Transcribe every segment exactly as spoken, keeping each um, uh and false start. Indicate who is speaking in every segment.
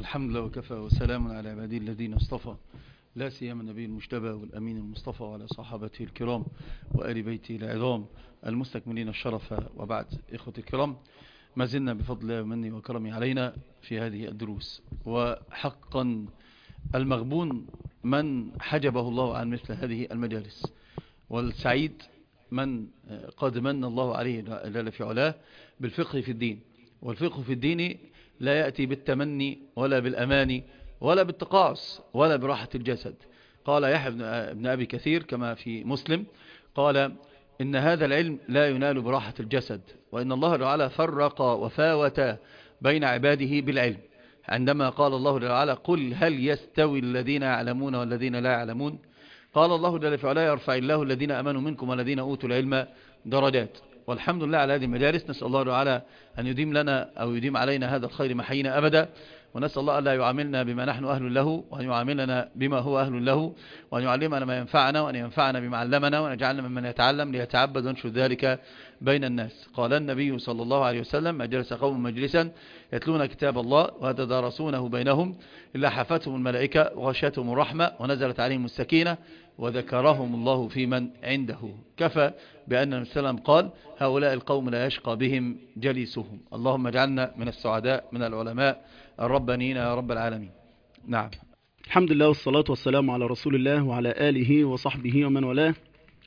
Speaker 1: الحمد لله وكفى وسلام على عباده الذين اصطفى، لا سيما النبي المجتبى والأمين المصطفى وعلى صحابته الكرام وآل بيته العظام المستكملين الشرف. وبعد، إخوة الكرام، ما زلنا بفضل الله ومنه وكرمه علينا في هذه الدروس. وحقا المغبون من حجبه الله عن مثل هذه المجالس، والسعيد من قد من الله عليه جل في علاه بالفقه في الدين. والفقه في الدين لا يأتي بالتمني ولا بالأماني ولا بالتقاعس ولا براحة الجسد. قال يحيى بن أبي كثير كما في مسلم، قال إن هذا العلم لا ينال براحة الجسد، وإن الله تعالى فرق وفاوت بين عباده بالعلم، عندما قال الله تعالى قل هل يستوي الذين يعلمون والذين لا يعلمون. قال الله جل في علاه يرفع الله الذين أمنوا منكم والذين أوتوا العلم درجات. والحمد لله على هذه المجالس. نسأل الله تعالى أن يديم لنا أو يديم علينا هذا الخير محينا أبدا، ونسأل الله أن لا يعاملنا بما نحن أهل له، وأن يعاملنا بما هو أهل له، وأن يعلمنا ما ينفعنا، وأن ينفعنا بما علمنا، وأن يجعلنا ممن يتعلم ليتعبد وينشر ذلك بين الناس. قال النبي صلى الله عليه وسلم ما جلس قوم مجلسا يتلون كتاب الله ويتدارسونه بينهم إلا حفتهم الملائكة وغشتهم الرحمة ونزلت عليهم السكينة وذكرهم الله في من عنده. كفى بأن النبي صلى الله عليه وسلم قال هؤلاء القوم لا يشقى بهم جليسهم. اللهم اجعلنا من السعداء من العلماء الربانيين يا رب العالمين. نعم.
Speaker 2: الحمد لله والصلاة والسلام على رسول الله وعلى آله وصحبه ومن والاه.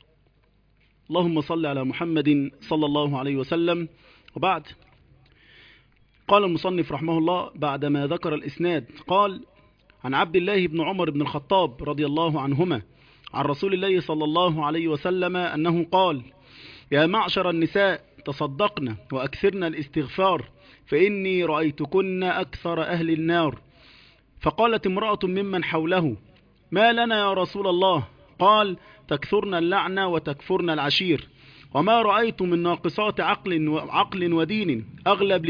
Speaker 2: اللهم صل على محمد صلى الله عليه وسلم. وبعد، قال المصنف رحمه الله بعدما ذكر الإسناد قال عن عبد الله بن عمر بن الخطاب رضي الله عنهما عن رسول الله صلى الله عليه وسلم أنه قال يا معشر النساء تصدقن وأكثرن الاستغفار فإني رأيتكن أكثر أهل النار. فقالت امرأة ممن حوله ما لنا يا رسول الله؟ قال تكثرن اللعنة وتكفرن العشير، وما رأيت من ناقصات عقل عقل ودين أغلب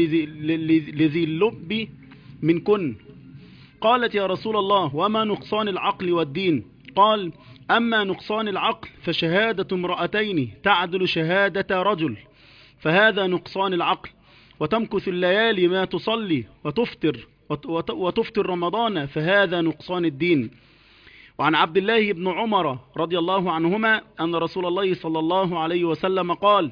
Speaker 2: لذي اللب منكن. قالت يا رسول الله وما نقصان العقل والدين؟ قال أما نقصان العقل فشهادة امرأتين تعدل شهادة رجل، فهذا نقصان العقل. وتمكث الليالي ما تصلي وتفطر وتفطر رمضان، فهذا نقصان الدين. وعن عبد الله بن عمر رضي الله عنهما أن رسول الله صلى الله عليه وسلم قال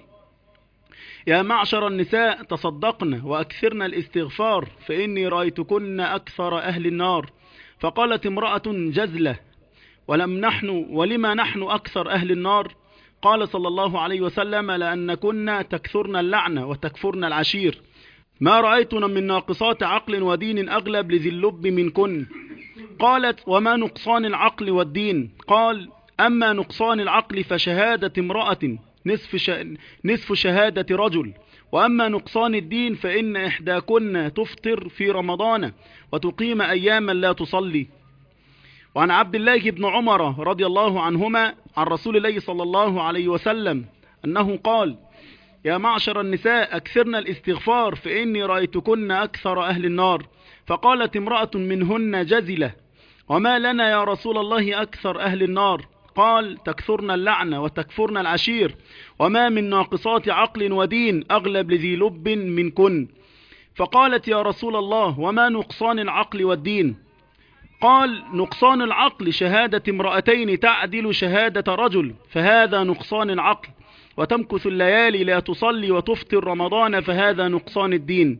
Speaker 2: يا معشر النساء تصدقن وأكثرن الاستغفار فإني رأيتكن أكثر أهل النار. فقالت امرأة جزلة ولم نحن ولما نحن أكثر أهل النار؟ قال صلى الله عليه وسلم لأنكن تكثرن اللعنة وتكفرن العشير، ما رأيتنا من ناقصات عقل ودين أغلب لذي اللب منكن. قالت وما نقصان العقل والدين؟ قال أما نقصان العقل فشهادة امرأة نصف, ش... نصف شهادة رجل، وأما نقصان الدين فإن إحداكن تفطر في رمضان وتقيم أياما لا تصلي. وعن عبد الله بن عمر رضي الله عنهما عن رسول الله صلى الله عليه وسلم أنه قال يا معشر النساء أكثرن الاستغفار فإني رأيتكن أكثر أهل النار. فقالت امرأة منهن جزلة وما لنا يا رسول الله أكثر أهل النار؟ قال تكثرن اللعنة وتكفرن العشير، وما من ناقصات عقل ودين أغلب لذي لب منكن. فقالت يا رسول الله وما نقصان العقل والدين؟ قال نقصان العقل شهادة امرأتين تعدل شهادة رجل، فهذا نقصان العقل. وتمكث الليالي لا تصلي وتفطر رمضان، فهذا نقصان الدين.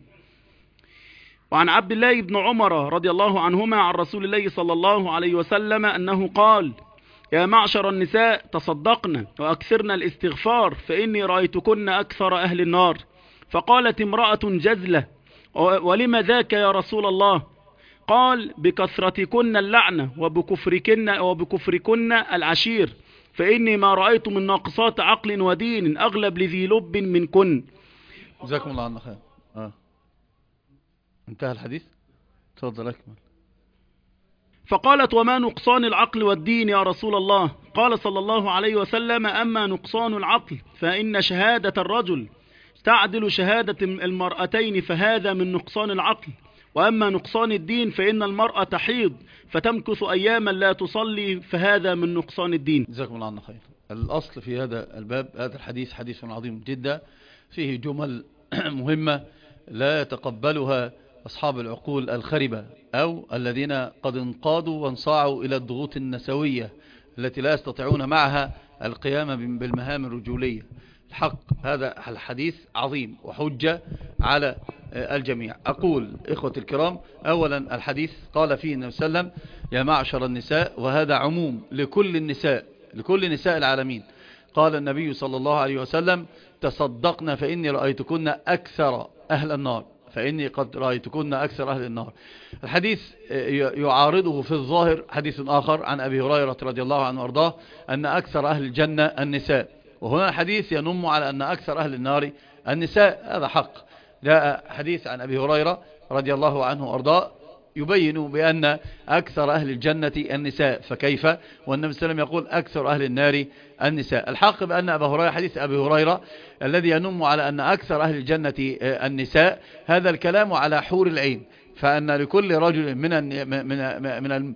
Speaker 2: وعن عبد الله بن عمر رضي الله عنهما عن رسول الله صلى الله عليه وسلم أنه قال يا معشر النساء تصدقن وأكثرن الاستغفار فإني رأيتكن أكثر أهل النار. فقالت امرأة جزلة ولم ذاك يا رسول الله؟ قال بكثرتكن اللعنة وبكفركن, وبكفركن العشير، فإني ما رأيت من ناقصات عقل ودين أغلب لذي لب منكن.
Speaker 1: جزاكم الله عنه خير. آه. انتهى الحديث. تفضل أكمل.
Speaker 2: فقالت وما نقصان العقل والدين يا رسول الله؟ قال صلى الله عليه وسلم أما نقصان العقل فإن شهادة الرجل تعدل شهادة المرأتين، فهذا من نقصان العقل. وأما نقصان الدين فإن المرأة تحيض فتمكث أياما لا تصلي، فهذا من نقصان الدين.
Speaker 1: جزاكم الله عنه خير. الأصل في هذا الباب هذا الحديث حديث عظيم جدا، فيه جمل مهمة لا يتقبلها أصحاب العقول الخربة أو الذين قد انقادوا وانصاعوا إلى الضغوط النسوية التي لا يستطيعون معها القيام بالمهام الرجولية. الحق هذا الحديث عظيم وحجة على الجميع. أقول إخوة الكرام، أولا الحديث قال فيه النبي صلى الله عليه وسلم يا معشر النساء، وهذا عموم لكل النساء، لكل نساء العالمين. قال النبي صلى الله عليه وسلم تصدقنا فإني رأيتكن أكثر أهل النار، فإني قد رأيتكن أكثر أهل النار. الحديث يعارضه في الظاهر حديث آخر عن أبي هريرة رضي الله عنه وارضاه أن أكثر أهل الجنة النساء، وهنا الحديث ينم على أن أكثر أهل النار النساء. هذا حق. جاء حديث عن أبي هريرة رضي الله عنه وارضاه يبين بأن أكثر أهل الجنة النساء، فكيف والنبي صلى الله عليه وسلم يقول أكثر أهل النار النساء؟ الحق بأن أبا هريرة حديث أبي هريرة الذي ينم على أن أكثر أهل الجنة النساء، هذا الكلام على حور العين، فأن لكل رجل من من من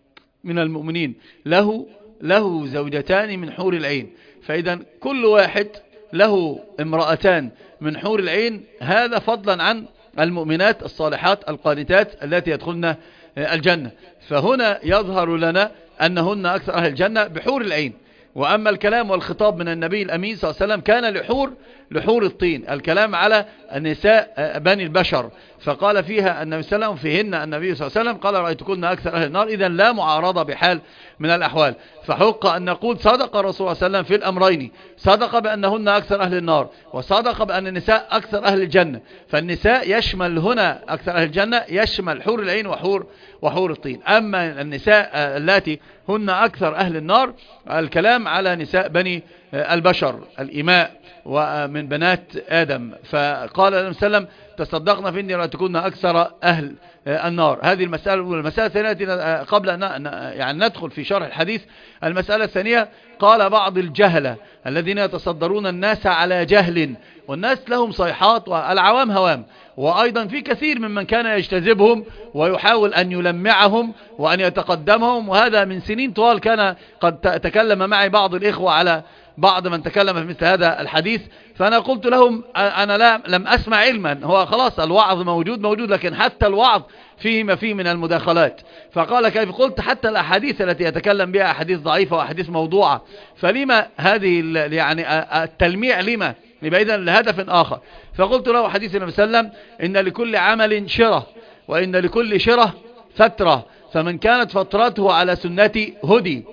Speaker 1: من المؤمنين له له زوجتان من حور العين، فإذا كل واحد له امرأتان من حور العين، هذا فضلا عن المؤمنات الصالحات القانتات التي يدخلن الجنة. فهنا يظهر لنا أنهن أكثر أهل الجنة بحور العين. وأما الكلام والخطاب من النبي الأمين صلى الله عليه وسلم كان لحور لحور الطين، الكلام على النساء بني البشر، فقال فيها النبي صلى الله عليه وسلم فيهن النبي صلى الله عليه وسلم قال رأيتكن أكثر أهل النار. إذن لا معارضة بحال من الأحوال، فحق أن نقول صدق الرسول صلى الله عليه وسلم في الأمرين، صدق بأنهن أكثر أهل النار، وصدق بأن النساء أكثر أهل الجنة. فالنساء يشمل هنا أكثر أهل الجنة، يشمل حور العين وحور وحور الطين. أما النساء التي هن أكثر أهل النار الكلام على نساء بني البشر الإماء ومن بنات آدم. فقال النبي صلى الله عليه وسلم تصدقنا فإني رأيتكن أكثر أهل النار. هذه المسألة الأولى. المسألة الثانية قبل أن يعني ندخل في شرح الحديث، المسألة الثانية قال بعض الجهلة الذين يتصدرون الناس على جهل، والناس لهم صيحات والعوام هوام، وأيضا في كثير ممن كان يجتذبهم ويحاول أن يلمعهم وأن يتقدمهم، وهذا من سنين طوال كان قد تكلم معي بعض الإخوة على بعض من تكلم في مثل هذا الحديث، فأنا قلت لهم أنا لا لم أسمع علما، هو خلاص الوعظ موجود موجود، لكن حتى الوعظ فيه ما فيه من المداخلات. فقال كيف؟ قلت حتى الأحاديث التي يتكلم بها أحاديث ضعيفة وأحاديث موضوعة، فلما هذه يعني التلميع لما؟ يبقى إذن لهدف آخر. فقلت له حديث النبي صلى الله عليه وسلم إن لكل عمل شرة وإن لكل شرة فترة، فمن كانت فترته على سنتي هدي،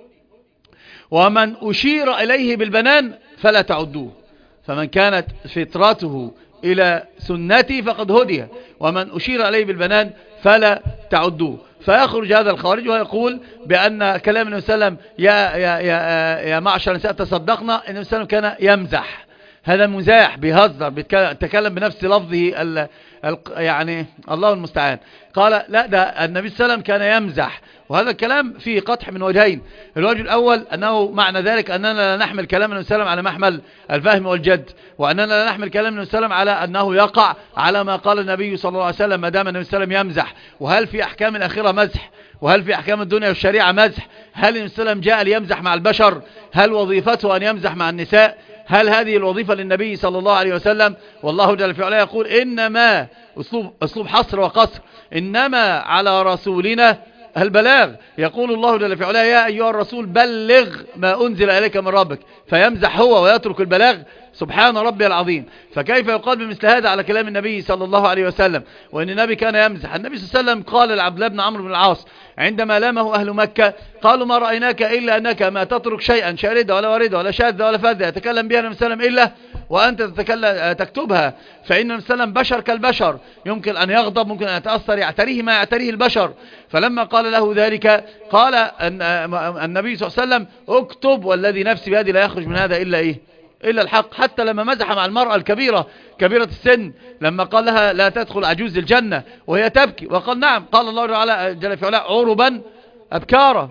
Speaker 1: ومن أشير إليه بالبنان فلا تعدوه. فمن كانت فترته إلى سنتي فقد هدي، ومن أشير إليه بالبنان فلا تعدوه. فيخرج هذا الخارج ويقول بأن كلام النبي صلى الله عليه وسلم يا, يا, يا, يا معشر النساء تصدقنا، النبي صلى الله عليه وسلم كان يمزح، هذا مزاح، بيهزر، بيتكلم بنفس لفظه ال يعني الله المستعان. قال لا، ده النبي صلى الله عليه وسلم كان يمزح، وهذا الكلام فيه قطح من وجهين. الوجه الأول أنه معنى ذلك أننا لا نحمل كلام النبي صلى الله عليه وسلم على محمل الفهم والجد، وأننا لا نحمل كلام النبي صلى الله عليه وسلم على أنه يقع على ما قال النبي صلى الله عليه وسلم ما دام النبي صلى الله عليه وسلم يمزح. وهل في أحكام الأخيرة مزح؟ وهل في أحكام الدنيا والشريعة مزح؟ هل النبي صلى الله عليه وسلم جاء ليمزح مع البشر؟ هل وظيفته أن يمزح مع النساء؟ هل هذه الوظيفة للنبي صلى الله عليه وسلم؟ والله جل في علاه يقول إنما أسلوب, أسلوب حصر وقصر، إنما على رسولنا البلاغ. يقول الله جل في علاه يا أيها الرسول بلغ ما أنزل إليك من ربك، فيمزح هو ويترك البلاغ؟ سبحان ربي العظيم. فكيف يقال بمثل هذا على كلام النبي صلى الله عليه وسلم وإن النبي كان يمزح؟ النبي صلى الله عليه وسلم قال لعبد الله بن عمرو بن العاص عندما لامه أهل مكة، قالوا ما رأيناك إلا أنك ما تترك شيئا شاردة ولا واردة ولا شاذة ولا فاذة يتكلم بها النبي صلى الله عليه وسلم إلا وأنت تتكلم تكتبها، فإن النبي صلى الله عليه وسلم بشر كالبشر، يمكن أن يغضب، ممكن أن يتأثر، يعتريه ما يعتريه البشر. فلما قال له ذلك قال النبي صلى الله عليه وسلم اكتب والذي نفسي بيدي لا يخرج من هذا إلا إيه؟ إلا الحق. حتى لما مزح مع المرأة الكبيرة كبيرة السن، لما قال لها لا تدخل عجوز الجنة وهي تبكي، وقال نعم، قال الله جل في علاه عربا أبكارا،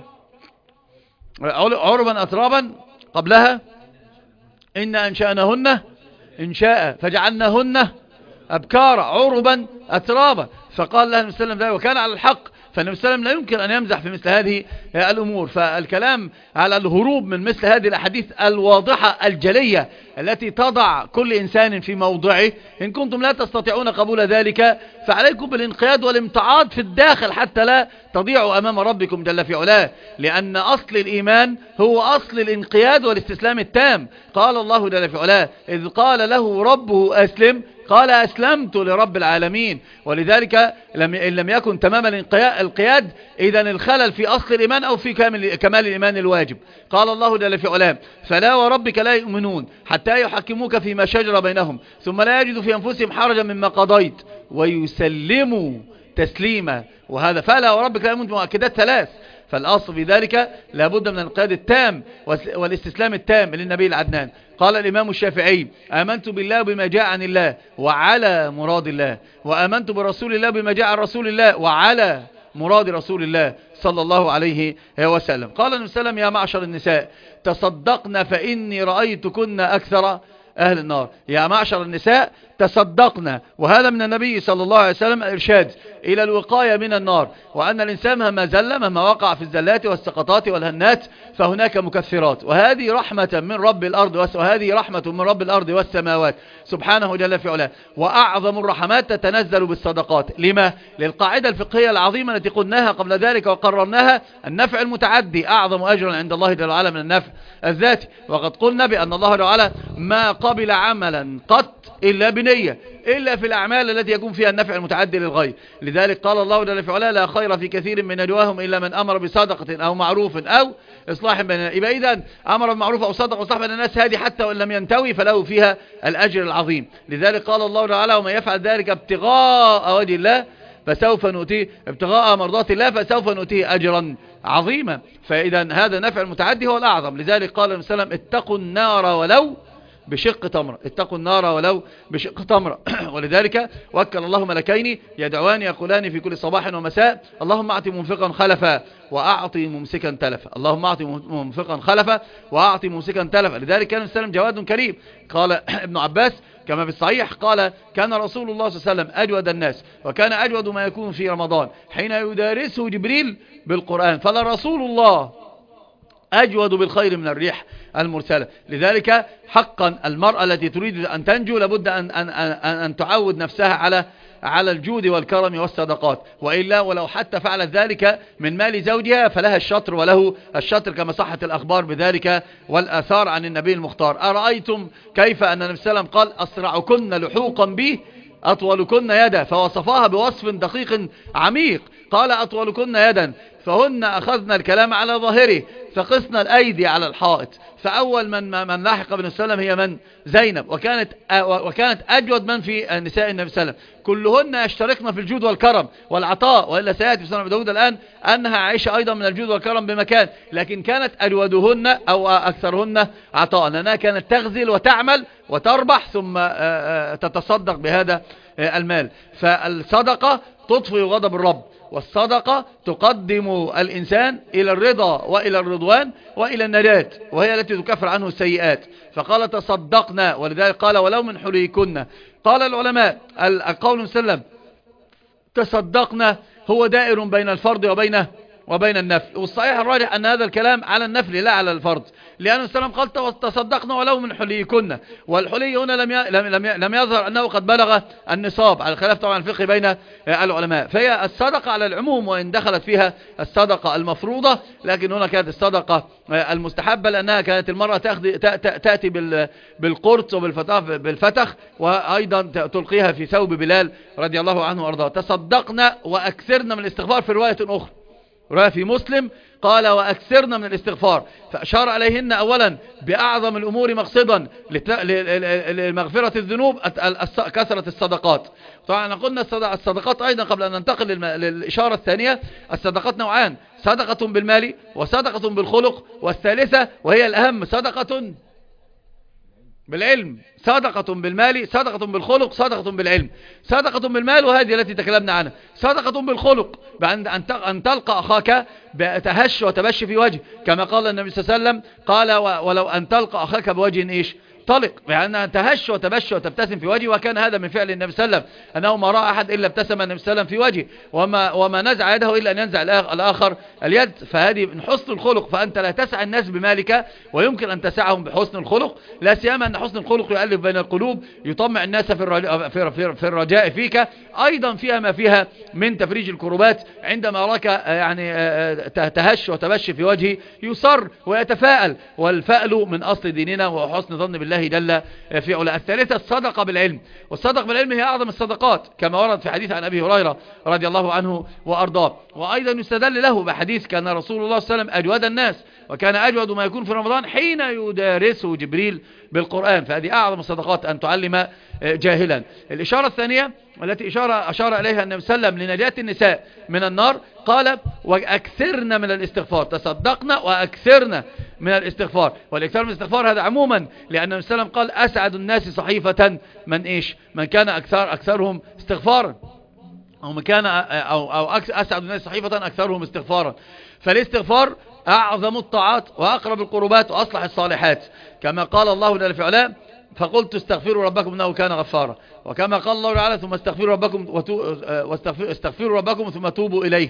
Speaker 1: عربا أترابا، قبلها إن أنشأناهن إنشاء فجعلناهن أبكارا عربا أترابا. فقال لها النبي صلى الله عليه وسلم ذلك وكان على الحق. فالنبي صلى الله عليه وسلم لا يمكن أن يمزح في مثل هذه الأمور. فالكلام على الهروب من مثل هذه الأحاديث الواضحة الجلية التي تضع كل إنسان في موضعه، إن كنتم لا تستطيعون قبول ذلك فعليكم بالانقياد والامتعاض في الداخل حتى لا تضيعوا أمام ربكم جل في علاه، لأن أصل الإيمان هو أصل الانقياد والاستسلام التام. قال الله جل في علاه إذ قال له ربه أسلم قال أسلمت لرب العالمين. ولذلك لم إن لم يكن تمام الانقياد إذن الخلل في أصل الإيمان أو في كامل, كمال الإيمان الواجب. قال الله جل في علاه فلا وربك لا يؤمنون حتى يحكموك فيما شجر بينهم ثم لا يجدوا في أنفسهم حرجا مما قضيت ويسلموا تسليما. وهذا فلا وربك لا يؤمنون مؤكدات ثلاث. فالأصل في ذلك لابد من الانقياد التام والاستسلام التام للنبي العدنان. قال الإمام الشافعي آمنت بالله بما جاء عن الله وعلى مراد الله، وآمنت برسول الله بما جاء عن رسول الله وعلى مراد رسول الله صلى الله عليه وسلم. قال النبي صلى الله عليه وسلم يا معشر النساء تصدقن فإني رأيتكن أكثر أهل النار. يا معشر النساء تصدقنا، وهذا من النبي صلى الله عليه وسلم الإرشاد إلى الوقاية من النار، وأن الإنسان مهما زل مهما وقع في الزلات والسقطات والهنات فهناك مكثرات، وهذه رحمة من رب الأرض وهذه رحمة من رب الأرض والسماوات سبحانه جل في علاه. وأعظم الرحمات تتنزل بالصدقات. لما؟ للقاعدة الفقهية العظيمة التي قلناها قبل ذلك وقررناها، النفع المتعدي أعظم أجرا عند الله جل وعلا من النفع الذاتي. وقد قلنا بأن الله جل وعلا ما قبل عملا قط إلا بنية إلا في الأعمال التي يكون فيها النفع المتعدي للغير. لذلك قال الله جل في علاه لا خير في كثير من نجواهم إلا من أمر بصدقة أو معروف أو إصلاح بين الناس. يبقى إذن أمر بالمعروف أو صدق وإصلاح بين الناس هذه حتى وإن لم ينتوي فله فيها الأجر العظيم. لذلك قال الله تعالى ومن يفعل ذلك ابتغاء وجه الله فسوف نؤتيه ابتغاء مرضات الله فسوف نؤتيه أجرا عظيما. فإذا هذا النفع المتعدي هو الأعظم. لذلك قال النبي صلى الله عليه وسلم اتقوا النار ولو بشق تمرة، اتقوا النار ولو بشق تمرة. ولذلك وكل الله ملكين يدعوان يقولان في كل صباح ومساء اللهم اعطي منفقا خلفا واعطي ممسكا تلفا، اللهم اعطي منفقا خلفا واعطي ممسكا تلفا. لذلك كان السلام جواد كريم. قال ابن عباس كما في الصحيح قال كان رسول الله صلى الله عليه وسلم أجود الناس وكان أجود ما يكون في رمضان حين يدارسه جبريل بالقرآن، فلا رسول الله أجود بالخير من الريح المرسلة. لذلك حقا المرأة التي تريد أن تنجو لابد أن, أن, أن, أن تعود نفسها على على الجود والكرم والصدقات، وإلا ولو حتى فعلت ذلك من مال زوجها فلها الشطر وله الشطر كما صحت الأخبار بذلك والآثار عن النبي المختار. أرأيتم كيف أن النبي صلى الله عليه وسلم قال أسرعكن لحوقا به أطولكن يدا، فوصفاها بوصف دقيق عميق. قال أطولكن يدا فهن أخذنا الكلام على ظاهره فقسنا الأيدي على الحائط. فأول من من لاحق بن السلام هي من؟ زينب، وكانت وكانت أجود من في نساء النبي صلى الله عليه وسلم، كلهن يشتركن في الجود والكرم والعطاء، وإلا سيأتي في سنة أبي داود الآن أنها عائشة أيضا من الجود والكرم بمكان، لكن كانت أجودهن أو أكثرهن عطاء لأنها كانت تغزل وتعمل وتربح ثم تتصدق بهذا المال. فالصدقة تطفئ غضب الرب، والصدقة تقدم الإنسان إلى الرضا وإلى الرضوان وإلى النجاة، وهي التي تكفر عنه السيئات. فقال تصدقنا، ولذلك قال ولو من حليكن. قال العلماء القول مسلم تصدقنا هو دائر بين الفرض وبين وبين النفل، والصحيح الراجح أن هذا الكلام على النفل لا على الفرض، لأن السلام قال تصدقنا ولو من حليكن، والحلي هنا لم لم لم يظهر أنه قد بلغ النصاب على الخلاف طبعا الفقهي بين العلماء. فهي الصدقة على العموم وإن دخلت فيها الصدقة المفروضة، لكن هنا كانت الصدقة المستحبة لأنها كانت المرأة تأتي بالقرط وبالفتخ وأيضا تلقيها في ثوب بلال رضي الله عنه وأرضاه. تصدقنا وأكثرنا من الاستغفار في رواية أخرى، رواية في مسلم قال وأكثرنا من الاستغفار، فأشار عليهن أولا بأعظم الأمور مقصدا لمغفرة الذنوب كثرة الصدقات. طبعا قلنا الصدقات أيضا قبل أن ننتقل للإشارة الثانية، الصدقات نوعان، صدقة بالمال وصدقة بالخلق، والثالثة وهي الأهم صدقة بالعلم، صدقة بالمال، صدقة بالخلق، صدقة بالعلم. صدقة بالمال وهذه التي تكلمنا عنها، صدقة بالخلق بأن أن تلقى أخاك بتهش وتبش في وجه، كما قال النبي صلى الله عليه وسلم قال ولو أن تلقى أخاك بوجه إيش طلق، يعني تهش وتبش وتبتسم في وجهه، وكان هذا من فعل النبي صلى الله عليه وسلم، أنه ما رأى أحد إلا ابتسم النبي صلى الله عليه وسلم في وجهه، وما, وما نزع يده إلا أن ينزع الآخر اليد. فهذه من حسن الخلق، فأنت لا تسع الناس بمالك ويمكن أن تسعهم بحسن الخلق، لا سيما أن حسن الخلق يؤلف بين القلوب، يطمع الناس في الرجاء, في في الرجاء فيك، أيضا فيها ما فيها من تفريج الكروبات. عندما راك يعني تهش وتبش في وجهه يصر ويتفاءل، والفأل من أصل ديننا وحسن ظن بالله جل في علا. الثالثة الصدقة بالعلم، والصدقة بالعلم هي أعظم الصدقات كما ورد في حديث عن أبي هريرة رضي الله عنه وأرضاه، وأيضا يستدل له بحديث كان رسول الله صلى الله عليه وسلم أجود الناس، وكان أجود ما يكون في رمضان حين يدارسه جبريل بالقرآن. فهذه أعظم الصدقات أن تعلم جاهلا. الإشارة الثانية التي إشارة أشار إليها النبي صلى الله عليه وسلم لنجاة النساء من النار، قال وأكثرنا من الاستغفار، تصدقنا وأكثرنا من الاستغفار. والإكثار من الاستغفار هذا عموما، لأن النبي صلى الله عليه وسلم قال أسعد الناس صحيفة من إيش من كان أكثر أكثرهم استغفارا، أو من كان أو, أو أسعد الناس صحيفة أكثرهم استغفارا. فالاستغفار أعظم الطاعات وأقرب القربات وأصلح الصالحات، كما قال الله جل في علاه فقلت استغفروا ربكم إنه كان غفارا، وكما قال الله تعالى ثم استغفروا ربكم واستغفروا ربكم ثم توبوا إليه.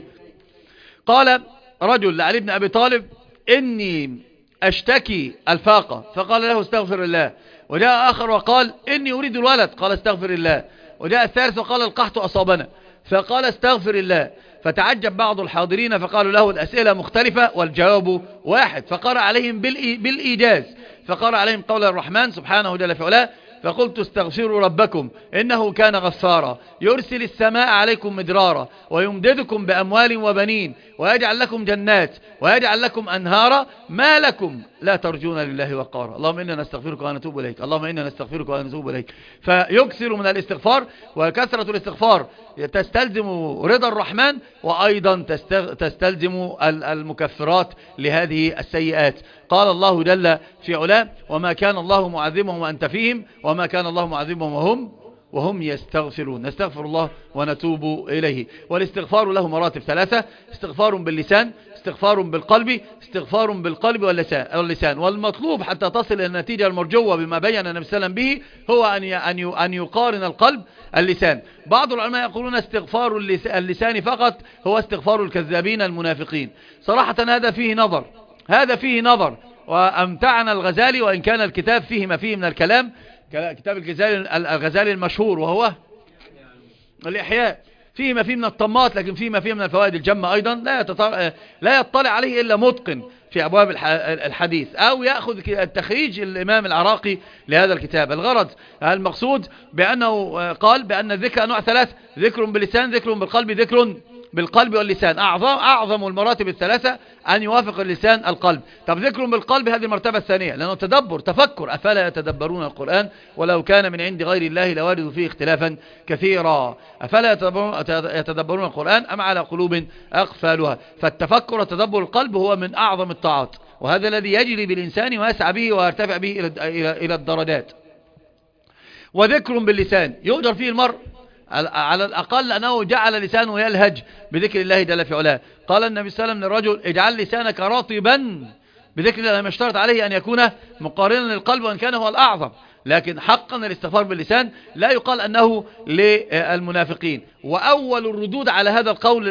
Speaker 1: قال رجل لعلي بن أبي طالب إني أشتكي الفاقة، فقال له استغفر الله. وجاء آخر وقال إني أريد الولد، قال استغفر الله. وجاء الثالث وقال القحط أصابنا، فقال استغفر الله. فتعجب بعض الحاضرين فقالوا له الأسئلة مختلفة والجواب واحد، فقرأ عليهم بالإيجاز، فقرأ عليهم قول الرحمن سبحانه جل في علاه فقلت استغفروا ربكم إنه كان غفارا يرسل السماء عليكم مدرارا ويمددكم بأموال وبنين ويجعل لكم جنات ويجعل لكم أنهارا ما لكم لا ترجون لله وقارا. اللهم إنا نستغفرك ونتوب إليك، اللهم إنا نستغفرك ونتوب إليك. فيكثر من الاستغفار، وكثرة الاستغفار تستلزم رضا الرحمن، وأيضا تستلزم المكفرات لهذه السيئات. قال الله جل في علاه وما كان الله معذبهم وأنت فيهم وما كان الله معذبهم وهم وهم يستغفرون. نستغفر الله ونتوب إليه. والاستغفار له مراتب ثلاثة: استغفار باللسان، استغفار بالقلب، استغفار بالقلب واللسان. والمطلوب حتى تصل إلى النتيجة المرجوة بما بين النبي صلى الله عليه وسلم به هو أن أن يقارن القلب اللسان. بعض العلماء يقولون استغفار اللسان فقط هو استغفار الكذابين المنافقين. صراحة هذا فيه نظر، هذا فيه نظر وأمتعنا الغزالي، وإن كان الكتاب فيه ما فيه من الكلام، كتاب الغزالي المشهور وهو الإحياء، فيه ما فيه من الطمات، لكن فيه ما فيه من الفوائد الجمة أيضا لا يتطلع, لا يطلع عليه إلا متقن في أبواب الحديث، أو يأخذ التخريج الإمام العراقي لهذا الكتاب. الغرض المقصود بأنه قال بأن الذكر أنواع ثلاث: ذكر باللسان، ذكر بالقلب، ذكر بالقلب واللسان. أعظم, أعظم المراتب الثلاثة أن يوافق اللسان القلب. طب ذكر بالقلب هذه المرتبة الثانية، لأنه تدبر تفكر. أفلا يتدبرون القرآن ولو كان من عند غير الله لوجدوا فيه اختلافا كثيرا. أفلا يتدبرون القرآن أم على قلوب أقفالها. فالتفكر وتدبر القلب هو من أعظم الطاعات، وهذا الذي يجري بالإنسان ويسعى به ويرتفع به إلى الدرجات. وذكر باللسان يؤجر فيه المرء على الأقل أنه جعل لسانه يلهج بذكر الله جل في علاه. قال النبي صلى الله عليه وسلم للرجل اجعل لسانك رطبا بذكر الله، لم يشترط عليه أن يكون مقارنا للقلب وإن كان هو الأعظم، لكن حقا الاستغفار باللسان لا يقال أنه للمنافقين. وأول الردود على هذا القول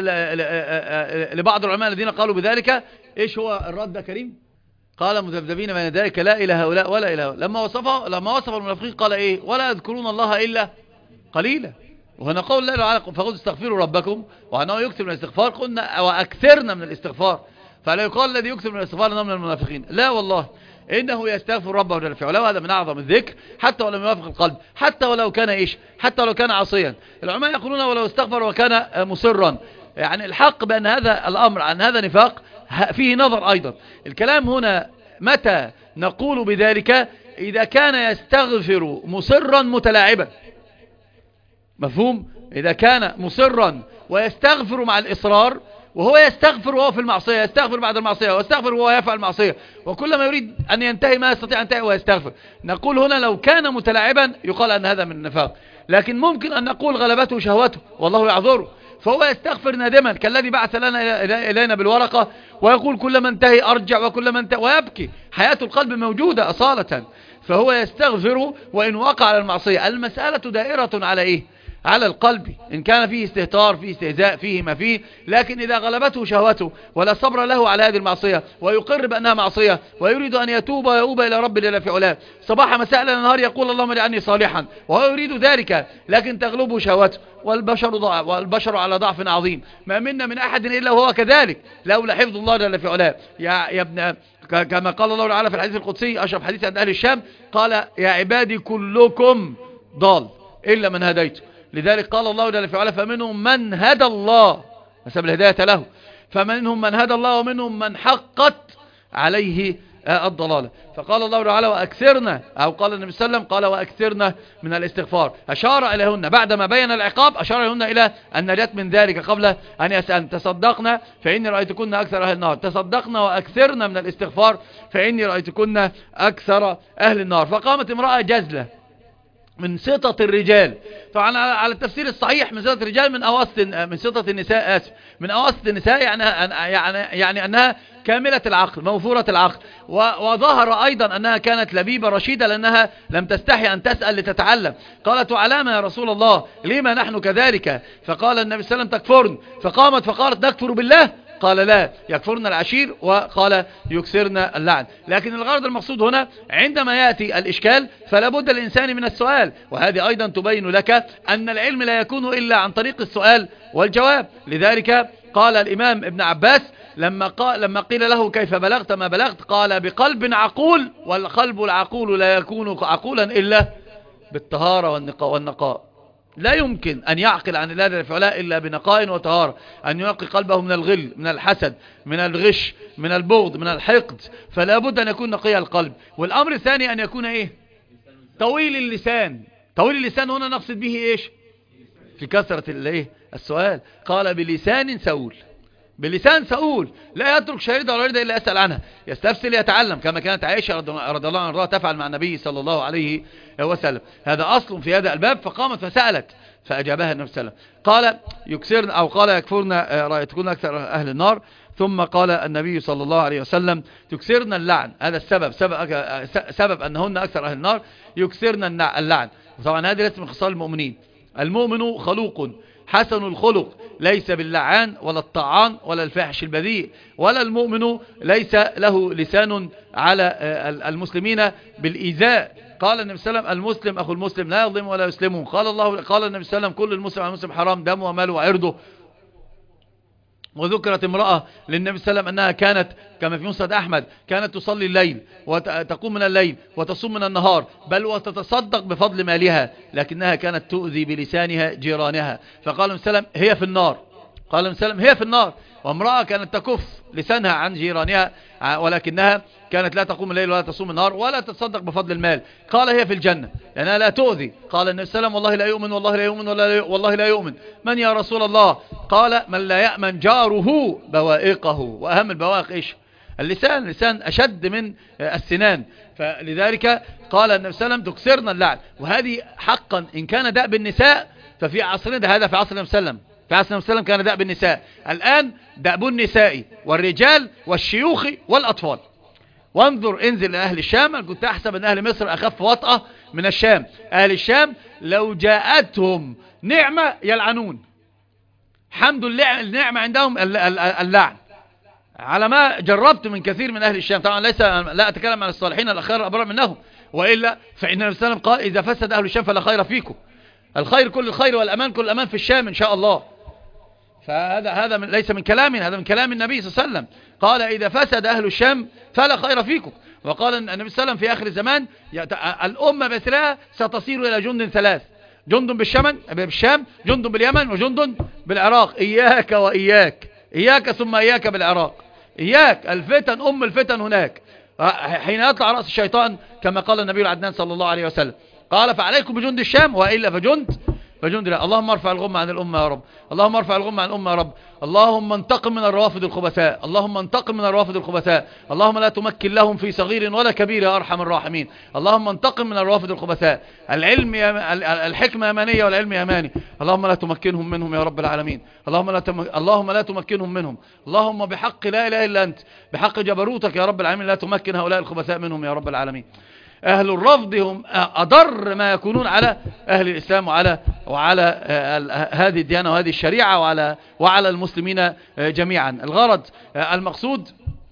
Speaker 1: لبعض العلماء الذين قالوا بذلك إيش هو الرد كريم؟ قال مذبذبين بين ذلك لا إله هؤلاء ولا إله هؤلاء. لما وصفه لما وصف المنافقين قال إيه؟ ولا يذكرون الله إلا قليلا. وهنا قول الله تعالى فقد استغفروا ربكم، وأنه يكثر من الاستغفار، قلنا وأكثرنا من الاستغفار، فلا يقال الذي يكثر من الاستغفار أنه من المنافقين، لا والله، إنه يستغفر ربه جل في علاه، وهذا من أعظم الذكر حتى ولو يوافق القلب، حتى ولو كان إيش، حتى ولو كان عصيا. العلماء يقولون ولو استغفر وكان مصرا، يعني الحق بأن هذا الأمر عن هذا نفاق فيه نظر أيضا. الكلام هنا متى نقول بذلك؟ إذا كان يستغفر مصرا متلاعبا، مفهوم؟ إذا كان مصرا ويستغفر مع الإصرار، وهو يستغفر وهو في المعصية، يستغفر بعد المعصية، ويستغفر وهو يفعل المعصية، وكلما يريد أن ينتهي ما يستطيع أن ينتهي ويستغفر. نقول هنا لو كان متلاعبا يقال أن هذا من النفاق، لكن ممكن أن نقول غلبته شهوته والله يعذره، فهو يستغفر نادما كالذي بعث لنا إلينا بالورقة ويقول كلما انتهي أرجع وكلما انتهي، ويبكي. حياة القلب موجودة أصالة، فهو يستغفر وإن وقع على المعصية. المسألة دائرة على إيه؟ على القلب، إن كان فيه استهتار، فيه استهزاء، فيه ما فيه، لكن إذا غلبته شهوته ولا صبر له على هذه المعصية ويقر بأنها معصية ويريد أن يتوب ويؤوب إلى رب جل في علاه صباح مساء ليل نهار يقول اللهم اجعلني صالحا وهو يريد ذلك، لكن تغلبه شهوته، والبشر ضعف، والبشر على ضعف عظيم، ما منا من أحد إلا وهو كذلك لولا حفظ الله جل في علاه. يا يا ابن كما قال الله تعالى في الحديث القدسي، أشرف حديث عند أهل الشام، قال يا عبادي كلكم ضال إلا من هديته. لذلك قال الله جل في علاه فمنهم من هدى الله نسب الهداية له، فمنهم من هدى الله ومنهم من حقت عليه الضلالة. فقال الله تعالى وأكثرنا، أو قال النبي صلى الله عليه وسلم قال وأكثرنا من الاستغفار، أشار إليهن بعدما بين العقاب، أشار إليهن إلى النجاة من ذلك قبل أن يسأل تصدقنا فإني رأيتكن أكثر أهل النار، تصدقنا وأكثرنا من الاستغفار فإني رأيتكن أكثر أهل النار. فقامت امرأة جزلة من سطة الرجال، طبعا على التفسير الصحيح من سطة الرجال من أواسط من سطة النساء آسف من أواسط النساء يعني يعني يعني أنها كاملة العقل موفورة العقل، وظهر أيضا أنها كانت لبيبة رشيدة لأنها لم تستحي أن تسأل لتتعلم. قالت علامة يا رسول الله لما نحن كذلك؟ فقال النبي صلى الله عليه وسلم تكفرن، فقامت فقالت نكفر بالله؟ قال لا، يكفرن العشير، وقال يكسرن اللعن. لكن الغرض المقصود هنا عندما يأتي الإشكال فلا بد الإنسان من السؤال، وهذه أيضا تبين لك أن العلم لا يكون إلا عن طريق السؤال والجواب. لذلك قال الإمام ابن عباس لما, قال لما قيل له كيف بلغت ما بلغت، قال بقلب عقول، والقلب العقول لا يكون عقولا إلا بالطهارة والنقاء, والنقاء. لا يمكن أن يعقل عن الله جل وعلا إلا بنقاء وطهارة، أن ينقي قلبه من الغل، من الحسد، من الغش، من البغض، من الحقد، فلا بد أن يكون نقي القلب. والأمر الثاني أن يكون إيه؟ طويل اللسان. طويل اللسان هنا نقصد به إيش؟ في كثرة الإيه؟ السؤال. قال بلسان سؤول، بلسان سؤول لا يترك شهيدة ولا يريد إلا يسأل عنها، يستفسر يتعلم، كما كانت عائشة رضي الله عنها تفعل مع النبي صلى الله عليه وسلم. هذا أصل في هذا الباب. فقامت فسألت فأجابها النبي صلى الله عليه وسلم، قال يكسرن أو قال يكفرن رأيتكن أكثر أهل النار، ثم قال النبي صلى الله عليه وسلم تكسرن اللعن. هذا السبب سبب, سبب أنهن أكثر أهل النار، يكسرن اللعن. طبعا هذه ليست من خصال المؤمنين. المؤمن خلوق حسن الخلق، ليس باللعان ولا الطعان ولا الفاحش البذيء، ولا المؤمن ليس له لسان على المسلمين بالإيذاء. قال النبي صلى الله عليه وسلم المسلم أخو المسلم لا يظلم ولا يسلمه. قال الله قال النبي صلى الله عليه وسلم كل المسلم على المسلم حرام دمه وماله وعرضه. وذكرت امرأة للنبي صلى الله عليه وسلم أنها كانت كما في مسند أحمد كانت تصلي الليل وتقوم من الليل وتصوم من النهار، بل وتتصدق بفضل مالها، لكنها كانت تؤذي بلسانها جيرانها. فقال النبي صلى الله عليه وسلم هي في النار. قال النبي صلى الله عليه وسلم هي في النار. وامرأة كانت تكف لسانها عن جيرانها ولكنها كانت لا تقوم الليل ولا تصوم النهار ولا تتصدق بفضل المال. قال هي في الجنة لأنها لا تؤذي. قال النبي صلى الله عليه وسلم والله لا يؤمن والله لا يؤمن والله لا يؤمن. من يا رسول الله؟ قال من لا يأمن جاره بوائقه. وأهم البوائق إيش؟ اللسان. اللسان أشد من السنان. فلذلك قال النبي صلى الله عليه وسلم تكسرنا اللعن. وهذه حقا إن كان داء بالنساء ففي عصرنا هذا، في عصر النبي صلى الله عليه وسلم في عصر النبي صلى الله عليه وسلم كان داء بالنساء، الآن دأب النساء والرجال والشيوخ والأطفال. وانظر انزل لأهل الشام، كنت أحسب أن أهل مصر أخف وطأة من الشام. أهل الشام لو جاءتهم نعمة يلعنون. حمد لله النعمة عندهم اللعن، على ما جربت من كثير من أهل الشام. طبعا ليس لا أتكلم عن الصالحين الأخيار الأبرار منهم، وإلا فإن النبي صلى الله عليه وسلم قال إذا فسد أهل الشام فلا خير فيكم. الخير كل الخير والأمان كل الأمان في الشام إن شاء الله. فهذا هذا من ليس من كلامنا، هذا من كلام النبي صلى الله عليه وسلم. قال إذا فسد أهل الشام فلا خير فيكم. وقال النبي صلى الله عليه وسلم في آخر الزمان الأمة بأسرها ستصير إلى جند ثلاث: جند بالشمن بالشام، جند باليمن، وجند بالعراق. إياك وإياك، إياك ثم إياك بالعراق. إياك الفتن، أم الفتن هناك حين يطلع رأس الشيطان كما قال النبي العدنان صلى الله عليه وسلم. قال فعليكم بجند الشام وإلا فجند فجند لا. اللهم ارفع الغمة عن الأمة يا رب، اللهم ارفع الغمة عن الأمة يا رب. اللهم انتقم من الروافض الخبثاء، اللهم انتقم من الروافض الخبثاء. اللهم لا تمكن لهم في صغير ولا كبير يا أرحم الراحمين. اللهم انتقم من الروافض الخبثاء. العلم يا الحكمة يمانية والعلم يماني. اللهم لا تمكنهم منهم يا رب العالمين. اللهم لا تم... اللهم لا تمكنهم منهم. اللهم بحق لا إله إلا أنت، بحق جبروتك يا رب العالمين لا تمكن هؤلاء الخبثاء منهم يا رب العالمين. أهل الرفض هم أضر ما يكونون على أهل الإسلام وعلى وعلى هذه الديانة وهذه الشريعة وعلى وعلى المسلمين جميعا. الغرض المقصود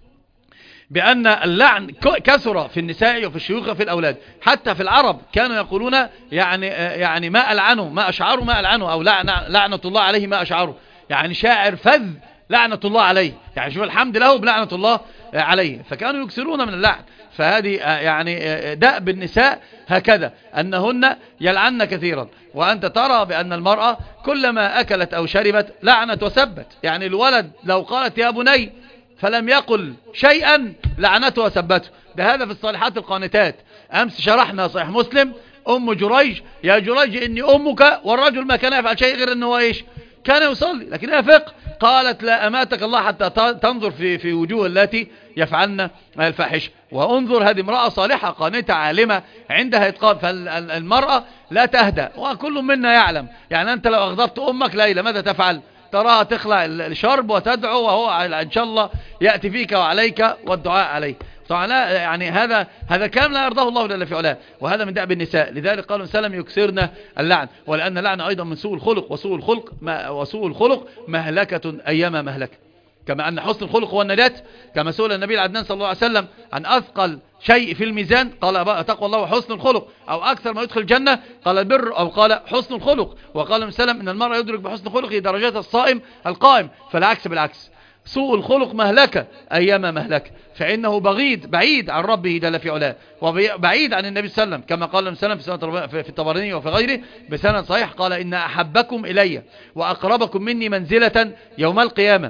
Speaker 1: بأن اللعن كثر في النساء وفي الشيوخ وفي الأولاد. حتى في العرب كانوا يقولون يعني يعني ما ألعنوا ما أشعروا ما ألعنوا، أو لعنة, لعنة الله عليه ما أشعروا، يعني شاعر فذ لعنة الله عليه، يعني شوف الحمد له بلعنة الله عليه. فكانوا يكسرون من اللعن. فهذه يعني دأب النساء هكذا، أنهن يلعن كثيرا. وأنت ترى بأن المرأة كلما أكلت أو شربت لعنت وسبت. يعني الولد لو قالت يا بني فلم يقل شيئا لعنته وسبته. ده هذا في الصالحات القانتات. أمس شرحنا صحيح مسلم أم جريج، يا جريج إني أمك، والرجل ما كان يفعل شيء غير أنه إيش كان يصلي، لكنها فقه. قالت لا أماتك الله حتى تنظر في في وجوه التي يفعلن الفاحشة. وانظر هذه امرأة صالحة قانتة عالمة عندها إتقان. فالمرأة لا تهدى، وكل منا يعلم. يعني أنت لو أغضبت أمك ليلة ماذا تفعل؟ تراها تخلع الشرب وتدعو، وهو إن شاء الله يأتي فيك وعليك والدعاء عليه. طبعا يعني هذا هذا كلام لا يرضاه الله جل في علاه، وهذا من دأب النساء. لذلك قالوا سلم يكسرن اللعن، ولأن اللعن أيضا من سوء الخلق، وسوء الخلق ما وسوء الخلق مهلكة أيام مهلكة. كما أن حسن الخلق هو النجاة، كما سئل النبي العدنان صلى الله عليه وسلم عن أثقل شيء في الميزان، قال تقوى الله وحسن الخلق، أو أكثر ما يدخل الجنة قال البر، أو قال حسن الخلق. وقال وسلم إن المرء يدرك بحسن خلقه درجات الصائم القائم. فالعكس بالعكس، سوء الخلق مهلكة أيام مهلكة، فإنه بغيد بعيد عن ربه جل في علاه، وبعيد عن النبي صلى الله عليه وسلم، كما قال النبي صلى الله عليه وسلم في الطبراني وفي غيره بسند صحيح، قال إن أحبكم إلي وأقربكم مني منزلة يوم القيامة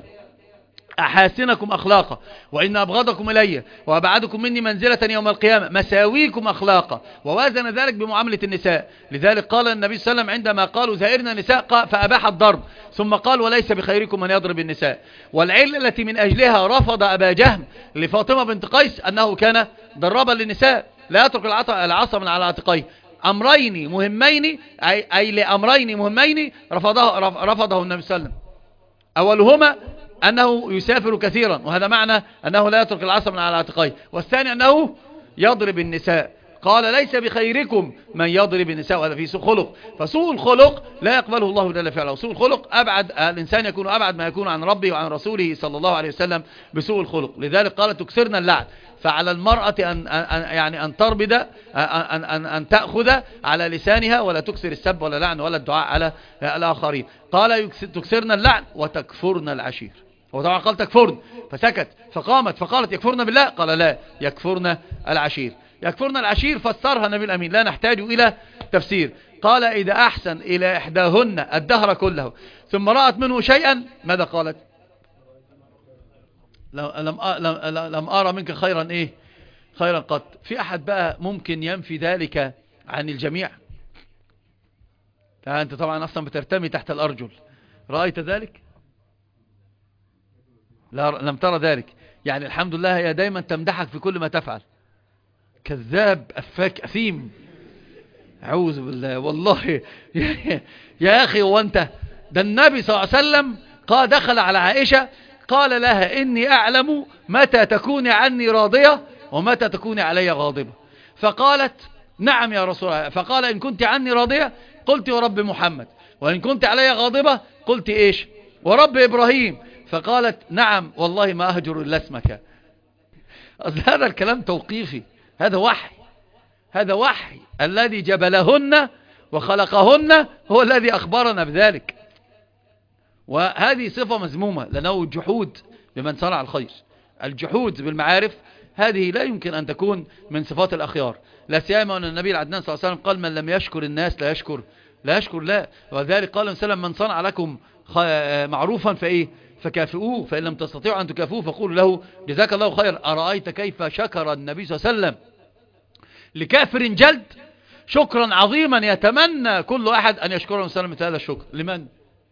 Speaker 1: أحاسنكم أخلاقا، وإن أبغضكم إلي وأبعدكم مني منزلة يوم القيامة مساويكم أخلاقا. ووازن ذلك بمعاملة النساء. لذلك قال النبي صلى الله عليه وسلم عندما قالوا زائرنا النساء فأباح الضرب، ثم قال وليس بخيركم من يضرب النساء. والعلة التي من أجلها رفض أبا جهم لفاطمة بنت قيس أنه كان ضربا للنساء، لا يترك العصا من على عاتقيه. أمرين مهمين، أي, أي لأمرين مهمين رفضه, رفضه النبي صلى الله عليه وسلم. أولهما أنه يسافر كثيرا، وهذا معنى أنه لا يترك العصا من على عاتقيه. والثاني أنه يضرب النساء، قال ليس بخيركم من يضرب النساء، وهذا في سوء خلق. فسوء الخلق لا يقبله الله جل في علاه. سوء الخلق أبعد، الإنسان يكون أبعد ما يكون عن ربه وعن رسوله صلى الله عليه وسلم بسوء الخلق. لذلك قال تكسرنا اللعن. فعلى المرأة أن, أن يعني أن تربد، أن, أن, أن تأخذ على لسانها، ولا تكسر السب ولا لعن ولا الدعاء على الآخرين. قال تكسرنا اللعن وتكفرنا العشير. وطبعا قال تكفرن، فسكت، فقامت فقالت يكفرن بالله، قال لا يكفرن العشير. يكفرن العشير فسرها النبي الأمين، لا نحتاج إلى تفسير. قال إذا أحسن إلى إحداهن الدهر كله ثم رأت منه شيئا ماذا قالت؟ لم, لم أرى منك خيرا إيه خيرا قط. في أحد بقى ممكن ينفي ذلك عن الجميع؟ أنت طبعا أصلا بترتمي تحت الأرجل، رأيت ذلك؟ لا لم ترى ذلك. يعني الحمد لله هي دايما تمدحك في كل ما تفعل. كذاب أفاك أثيم، أعوذ بالله والله. يا أخي وانت ده النبي صلى الله عليه وسلم قال دخل على عائشة قال لها إني أعلم متى تكوني عني راضية ومتى تكوني علي غاضبة. فقالت نعم يا رسول الله. فقال إن كنت عني راضية قلت ورب محمد، وإن كنت علي غاضبة قلت إيش ورب إبراهيم. فقالت نعم والله ما أهجر إلا اسمك. هذا الكلام توقيفي، هذا وحي، هذا وحي. الذي جبلهن وخلقهن هو الذي أخبرنا بذلك. وهذه صفة مذمومة، لأنه الجحود بمن صنع الخير. الجحود بالمعارف هذه لا يمكن أن تكون من صفات الأخيار، لا سيما أن النبي العدنان صلى الله عليه وسلم قال من لم يشكر الناس لا يشكر لا يشكر لا. وذلك قال وسلم من صنع لكم معروفا فإيه فكافئوه، فإن لم تستطيعوا أن تكافئوه فقولوا له جزاك الله خير. أرأيت كيف شكر النبي صلى الله عليه وسلم لكافر جلد شكرا عظيما يتمنى كل أحد أن يشكره وسلم مثل هذا الشكر. لمن؟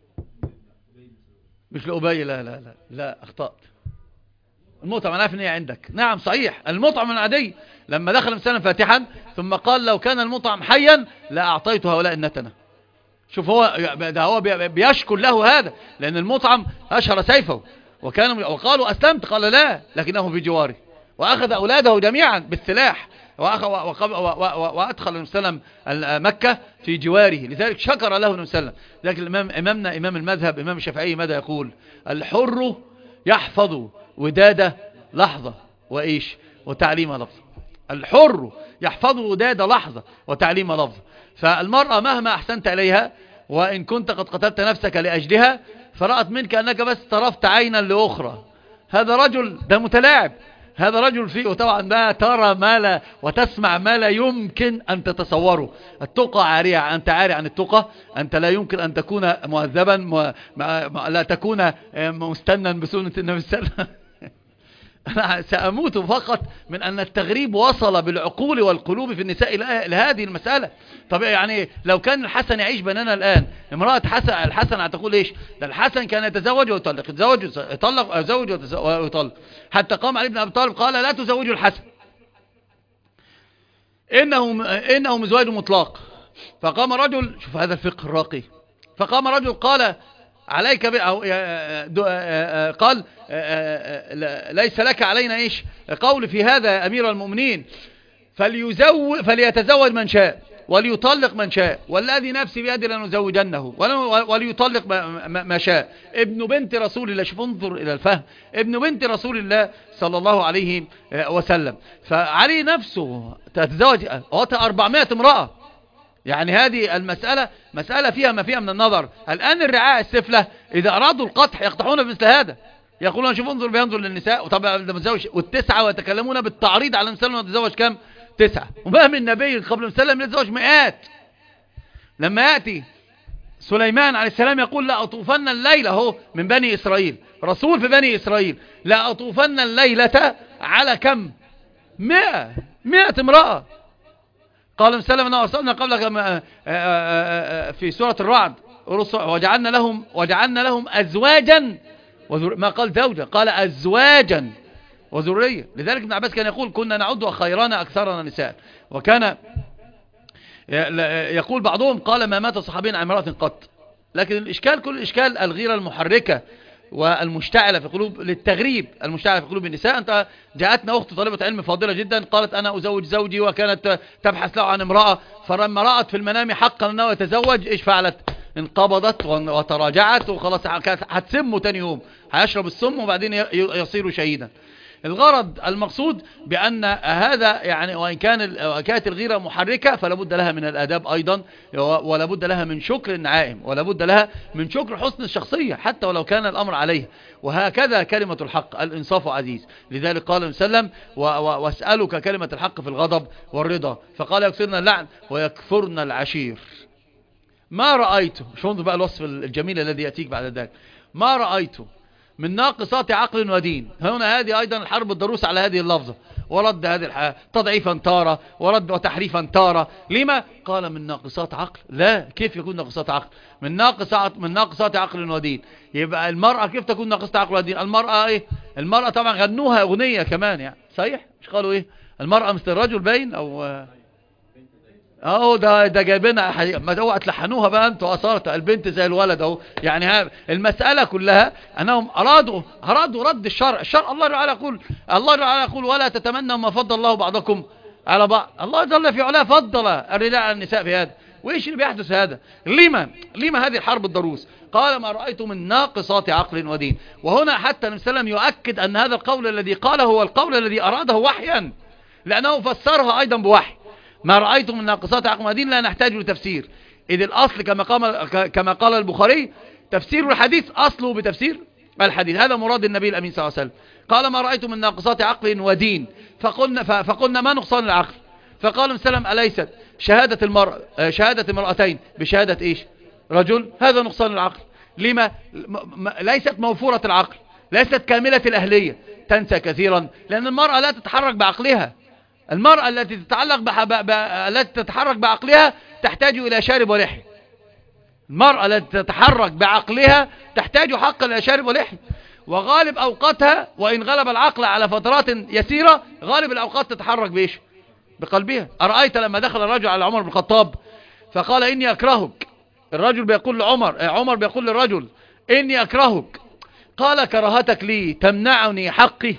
Speaker 1: مش لأبي، لا لا لا لا أخطأت. المطعم أنا عارف إن هي عندك، نعم صحيح. المطعم العادي لما دخل مثلا فاتحا ثم قال لو كان المطعم حيا لا أعطيت هؤلاء النتنة. شوف هو ده هو بيشكر له هذا، لأن المطعم أشهر سيفه وكان وقالوا أسلمت قال لا لكنه في جواره، وأخذ أولاده جميعا بالسلاح، وأدخل النبي صلى الله عليه وسلم مكة في جواره، لذلك شكر له النبي صلى الله عليه وسلم. لكن الإمام إمامنا إمام المذهب إمام الشافعي ماذا يقول؟ الحر يحفظ وداد لحظة وإيش وتعليم لفظ. الحر يحفظ وداد لحظة وتعليم لفظ. فالمرأة مهما أحسنت إليها وإن كنت قد قتلت نفسك لأجلها فرأت منك أنك بس طرفت عينا لأخرى، هذا رجل ده متلاعب، هذا رجل فيه. وطبعا ما ترى ما لا وتسمع ما لا يمكن أن تتصوره. التقى عارية، أنت عاري عن التقى، أنت لا يمكن أن تكون مهذبا، لا تكون مستنا بسنة النبي صلى الله عليه وسلم. أنا سأموت فقط من أن التغريب وصل بالعقول والقلوب في النساء لهذه المسألة. طب يعني لو كان الحسن يعيش بيننا الآن، امرأة حسن الحسن هتقول إيش؟ ده الحسن كان يتزوج ويطلق، يتزوج يطلق، يتزوج ويطلق، حتى قام علي بن أبي طالب قال لا تزوجوا الحسن إنه إنه مزواج مطلق. فقام رجل، شوف هذا الفقه الراقي، فقام رجل قال عليك ب... قال ليس لك علينا إيش قول في هذا يا أمير المؤمنين، فليزوج فليتزوج من شاء وليطلق من شاء، والذي نفسي بيدي لنزوجنه وليطلق ما شاء. ابن بنت رسول الله، شوف انظر إلى الفهم، ابن بنت رسول الله صلى الله عليه وسلم. فعلي نفسه تتزوج أربعمائة امرأة. يعني هذه المسألة مسألة فيها ما فيها من النظر. الآن الرعاء السفلة إذا أرادوا القطح يقطعون بمثل هذا، يقولون شوف انظر بينظر للنساء، وطبعا متزوج والتسعة، ويتكلمون بالتعريض على النساء انه يتزوج كم؟ تسعة. وما من نبي قبل السلام يتزوج مئات. لما يأتي سليمان عليه السلام يقول لا أطوفن الليلة، هو من بني إسرائيل، رسول في بني إسرائيل، لا أطوفن الليلة على كم؟ مئة مئة امرأة. قال سلم أنه أرسلنا قبلك في سورة الرعد وجعلنا لهم وجعلنا لهم أزواجا وذر... ما قال زوجة، قال أزواجا وذرية. لذلك ابن عباس كان يقول كنا نعد خيرنا أكثرنا نساء. وكان يقول بعضهم قال ما مات صحابين عن امرأة قط. لكن الإشكال كل الإشكال الغيرة المحركة والمشتعلة في قلوب للتغريب، المشتعلة في قلوب النساء. أنت جاءتنا أخت طالبة علم فاضلة جدا قالت أنا أزوج زوجي، وكانت تبحث له عن امرأة، فلما رأت في المنام حقا أنه يتزوج إيش فعلت؟ انقبضت وتراجعت وخلاص، هتسمه تاني يوم، هيشرب السم وبعدين يصير شهيدا. الغرض المقصود بأن هذا يعني وإن كان كانت الغيرة محركة فلا بد لها من الآداب أيضا، ولا بد لها من شكر النعائم، ولا بد لها من شكر حسن الشخصية حتى ولو كان الأمر عليه. وهكذا كلمة الحق الإنصاف عزيز. لذلك قال النبي صلى الله عليه وسلم واسألك كلمة الحق في الغضب والرضا، فقال يكسرنا اللعن ويكفرن العشير. ما رأيته، شو بقى الوصف الجميل الذي يأتيك بعد ذلك، ما رأيته من ناقصات عقل ودين. هنا هذه أيضا الحرب الضروس على هذه اللفظة، ورد هذه الحياة تضعيفا تارة ورد وتحريفا تارة. لما قال من ناقصات عقل؟ لا، كيف يكون ناقصات عقل؟ من ناقصات من ناقصات عقل ودين. يبقى المرأة كيف تكون ناقصة عقل ودين؟ المرأة ايه؟ المرأة طبعا غنوها أغنية كمان يعني، صحيح؟ مش قالوا ايه؟ المرأة مثل الرجل باين او اهو ده ده جايبينها حقيقة. ما اوعى تلحنوها بقى انتوا، اثرت البنت زي الولد اهو. يعني المسألة كلها انهم ارادوا ارادوا رد الشرع. الشرع الله تعالى يقول الله تعالى يقول ولا تتمنوا ما فضل الله بعضكم على بعض. الله جل في علاه فضل الرجال على النساء في هذا. وايش اللي بيحدث هذا؟ لما لما هذه الحرب الضروس؟ قال ما رأيت من ناقصات عقل ودين. وهنا حتى النبي صلى الله عليه وسلم يؤكد ان هذا القول الذي قاله هو القول الذي اراده وحيا، لانه فسرها ايضا بوحي. ما رأيتم من ناقصات عقل ودين لا نحتاج لتفسير، إذ الأصل كما قال, كما قال البخاري تفسير الحديث أصله بتفسير الحديث. هذا مراد النبي الأمين صلى الله عليه وسلم. قال ما رأيتم من ناقصات عقل ودين، فقلنا, فقلنا ما نقصان العقل؟ فقال وسلم أليست شهادة المرأة شهادة المرأتين بشهادة إيش؟ رجل؟ هذا نقصان العقل. لما؟ ليست موفورة العقل، ليست كاملة الأهلية، تنسى كثيرا، لأن المرأة لا تتحرك بعقلها. المرأة التي تتعلق بح... ب... ب... التي تتحرك بعقلها تحتاج إلى شارب ولحي. المرأة التي تتحرك بعقلها تحتاج حقا إلى شارب ولحي. وغالب أوقاتها وإن غلب العقل على فترات يسيرة، غالب الأوقات تتحرك بإيش؟ بقلبها. أرأيت لما دخل الرجل على عمر بن الخطاب فقال إني أكرهك، الرجل بيقول لعمر، عمر بيقول للرجل إني أكرهك، قال كراهتك لي تمنعني حقي؟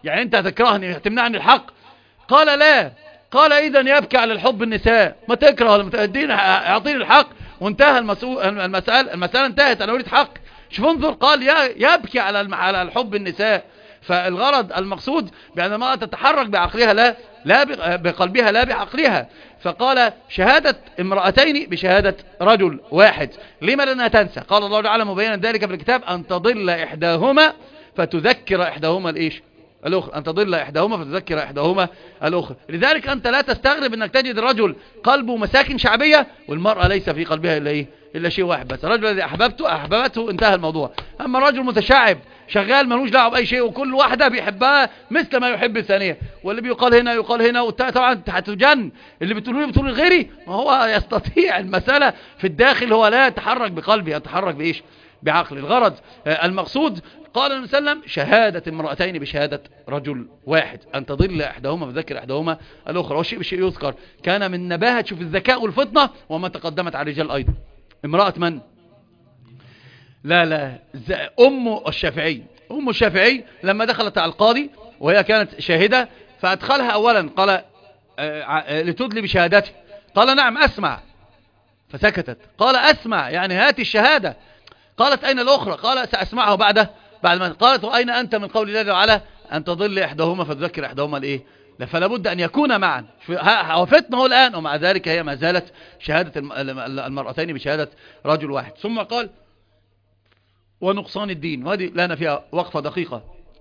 Speaker 1: يعني انت هتكرهني هتمنعني الحق؟ قال لا. قال اذا يبكي على الحب النساء، ما تكره ولا متأدين اعطيني الحق، وانتهى المسألة المسألة انتهت، انا اريد حق. شوف انظر، قال يبكي على على الحب النساء. فالغرض المقصود بأن المرأة تتحرك بعقلها لا لا بقلبها لا بعقلها. فقال شهادة امرأتين بشهادة رجل واحد. لما لأنها تنسى؟ قال الله تعالى مبينا ذلك في الكتاب أن تضل إحداهما فتذكر إحداهما الإيش الأخرى، أن تضل إحداهما فتذكر إحداهما الأخرى. لذلك أنت لا تستغرب أنك تجد الرجل قلبه مساكن شعبية والمرأة ليس في قلبها إلا إيه إلا شيء واحد بس، الرجل الذي أحببته أحببته انتهى الموضوع. أما الرجل متشعب شغال ملوش دعوه بأي شيء، وكل واحدة بيحبها مثل ما يحب الثانية، واللي بيقال هنا يقال هنا، طبعا هتجن اللي بتقولوا لي بتقول غيري، ما هو يستطيع المسألة في الداخل هو لا يتحرك بقلبه، يتحرك بإيش بعقل. الغرض المقصود قال النبي صلى الله عليه وسلم شهادة امرأتين بشهادة رجل واحد، أن تضل إحداهما فذكر إحداهما الأخرى. والشيء بشيء يذكر، كان من نباهة شوف الذكاء والفطنة وما تقدمت على الرجال أيضا. امرأة من؟ لا لا أم الشافعي. أم الشافعي لما دخلت على القاضي وهي كانت شاهدة، فأدخلها أولا قال لتدلي بشهادته، قال نعم أسمع، فسكتت. قال أسمع يعني هاتي الشهادة. قالت أين الأخرى؟ قال سأسمعه بعد بعد ما قالت وأين أنت من قول الله تعالى أن تضل إحداهما فتذكر إحداهما الإيه؟ فلا بد أن يكون معا. وفتنه الآن، ومع ذلك هي ما زالت شهادة المرأتين بشهادة رجل واحد. ثم قال ونقصان الدين، وهذه لنا فيها وقفة دقيقة.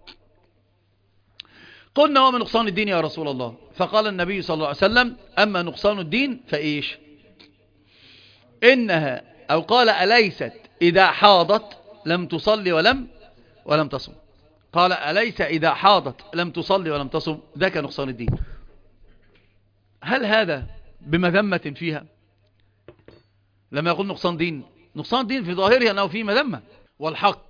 Speaker 1: قلنا وما نقصان الدين يا رسول الله؟ فقال النبي صلى الله عليه وسلم أما نقصان الدين فإيش إنها، أو قال أليست إذا حاضت لم تصلي ولم ولم تصم. قال أليس إذا حاضت لم تصلي ولم تصم، ذاك نقصان الدين. هل هذا بمذمة فيها؟ لما يقول نقصان دين، نقصان دين في ظاهره أنه فيه مذمة، والحق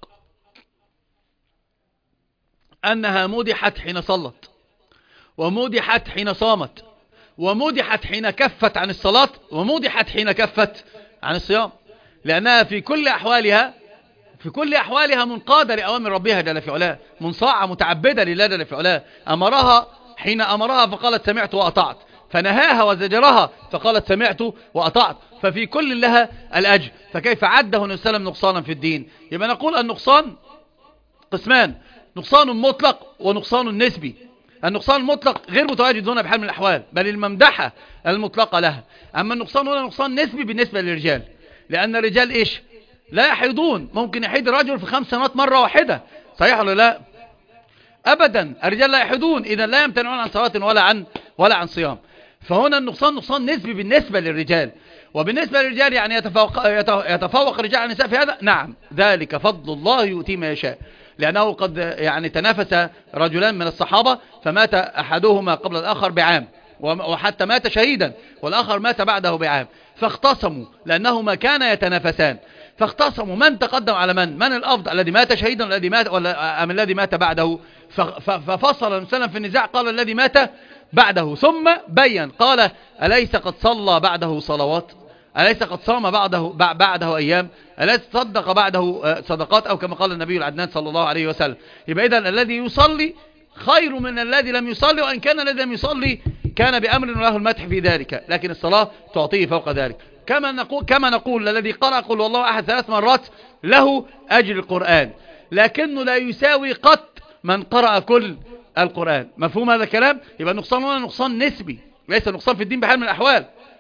Speaker 1: أنها مدحت حين صلت، ومدحت حين صامت، ومدحت حين كفت عن الصلاة، ومدحت حين كفت عن الصيام، لأنها في كل أحوالها في كل أحوالها منقادة لأوامر ربها جل في علاه، منصاعة متعبدة لله جل في علاه. أمرها حين أمرها فقالت سمعت وأطعت، فنهاها وزجرها فقالت سمعت وأطعت، ففي كل لها الأجر. فكيف عده النبي صلى الله عليه وسلم نقصانا في الدين؟ يبقى نقول النقصان قسمان، نقصان مطلق ونقصان نسبي. النقصان المطلق غير متواجد هنا بحال من الأحوال، بل الممدحة المطلقة لها. أما النقصان هنا نقصان نسبي بالنسبة للرجال، لأن الرجال إيش لا يحيضون، ممكن يحيد الرجل في خمس سنوات مرة واحدة، صحيح ولا لا؟ أبدا الرجال لا يحيضون، إذا لا يمتنعون عن صلاة ولا عن ولا عن صيام. فهنا النقصان نقصان نسبي بالنسبة للرجال. وبالنسبة للرجال يعني يتفوق, يتفوق الرجال عن النساء في هذا؟ نعم، ذلك فضل الله يؤتي ما يشاء. لأنه قد يعني تنافس رجلان من الصحابة فمات أحدهما قبل الآخر بعام، وحتى مات شهيدا، والآخر مات بعده بعام، فاختصموا لأنهما كانا يتنافسان، فاختصموا من تقدم على من من الأفضل، الذي مات شهيدا الذي مات ولا أم الذي مات بعده. ففصل النبي صلى الله عليه وسلم في النزاع، قال الذي مات بعده، ثم بين قال أليس قد صلى بعده صلوات، أليس قد صام بعده بعده أيام، أليس صدق بعده صدقات، أو كما قال النبي العدنان صلى الله عليه وسلم. يبقى إذن الذي يصلي خير من الذي لم يصلي، وإن كان الذي لم يصلي كان بأمر له المدح في ذلك، لكن الصلاة تعطيه فوق ذلك. كما نقول كما نقول الذي قرأ قل والله أحد ثلاث مرات له أجر القرآن، لكنه لا يساوي قط من قرأ كل القرآن. مفهوم هذا الكلام؟ يبقى النقصان هنا نقصان نسبي، ليس نقصان في الدين بحال من الأحوال،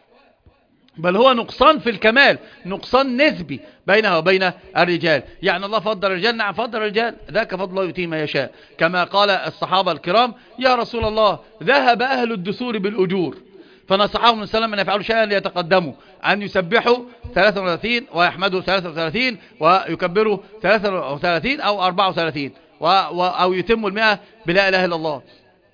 Speaker 1: بل هو نقصان في الكمال، نقصان نسبي بينها وبين الرجال. يعني الله فضل الرجال، نعم فضل الرجال، ذاك فضل الله يؤتيه ما يشاء. كما قال الصحابة الكرام يا رسول الله ذهب أهل الدثور بالأجور، فنصحهم من سلم أن يفعلوا شيئا ليتقدموا، أن يسبحوا ثلاثة وثلاثين ويحمدوا ثلاثة وثلاثين ويكبروا ثلاثة وثلاثين أو أربعة وثلاثين و... و... أو يتموا المئة بلا إله إلا الله.